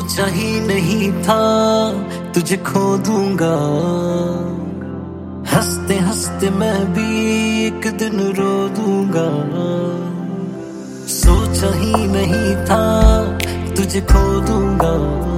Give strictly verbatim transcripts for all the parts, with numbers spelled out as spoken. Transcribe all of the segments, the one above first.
सोचा ही नहीं था तुझे खो दूंगा, हंसते हंसते मैं भी एक दिन रो दूंगा। सोचा ही नहीं था तुझे खो दूंगा,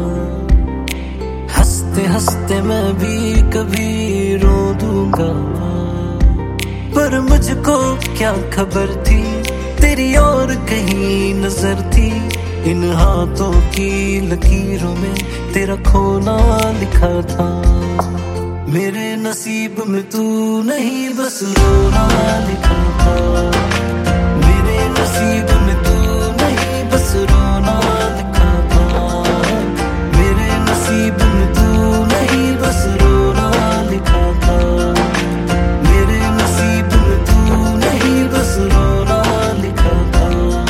हंसते हंसते मैं भी कभी रो दूंगा। पर मुझको क्या खबर थी तेरी और कहीं नजर थी, इन हाथों की लकीरों में तेरा खोना लिखा था। मेरे नसीब में तू नहीं बस रोना लिखा था, मेरे नसीब में तू नहीं बस रोना लिखा था, मेरे नसीब में तू नहीं बस रोना लिखा था, मेरे नसीब में तू नहीं बस रोना लिखा था।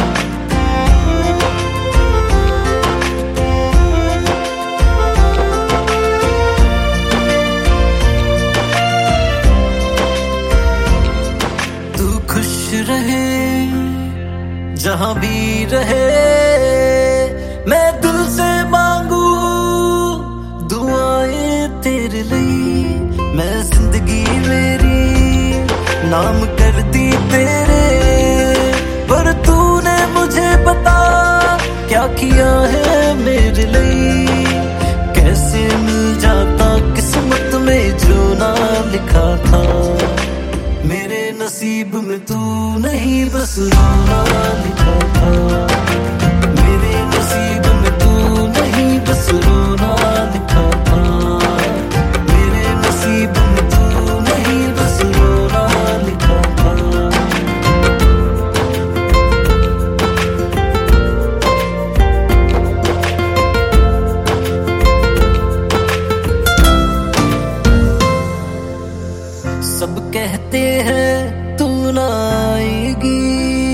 तू खुश रहे जहां भी रहे, मैं दिल से मांगू दुआएं तेरे लिए। मैं जिंदगी मेरी नाम कर दी तेरे, पर तूने मुझे बता क्या किया है मेरे लिए। कैसे मिल जाता किस्मत में जो ना लिखा था, मेरे नसीब में तू नहीं बस रोना लिखा था, मेरे नसीब में तू नहीं बस रोना लिखा था, मेरे नसीब में तू नहीं बस रोना लिखा था। सब कहते हैं तू ना आएगी,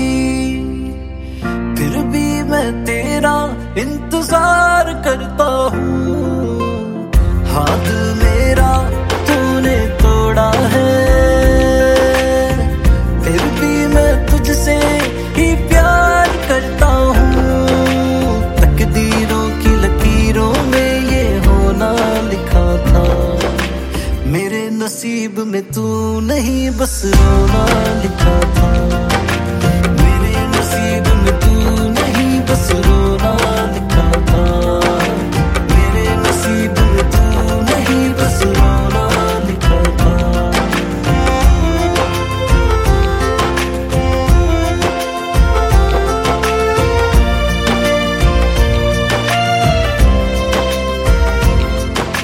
फिर भी मैं तेरा इंतजार करता हूँ। हाथ मेरा तूने तोड़ा है, फिर भी मैं तुझसे ही प्यार करता हूँ। तकदीरों की लकीरों में ये होना लिखा था, मेरे नसीब में तू नहीं बस रोना लिखा था, मेरे नसीब में तू नहीं बस रोना लिखा था, मेरे नसीब में तू नहीं बस रोना लिखा था।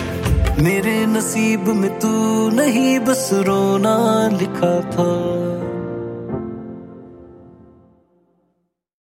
मेरे नसीब में तू नहीं बस रोना लिखा था।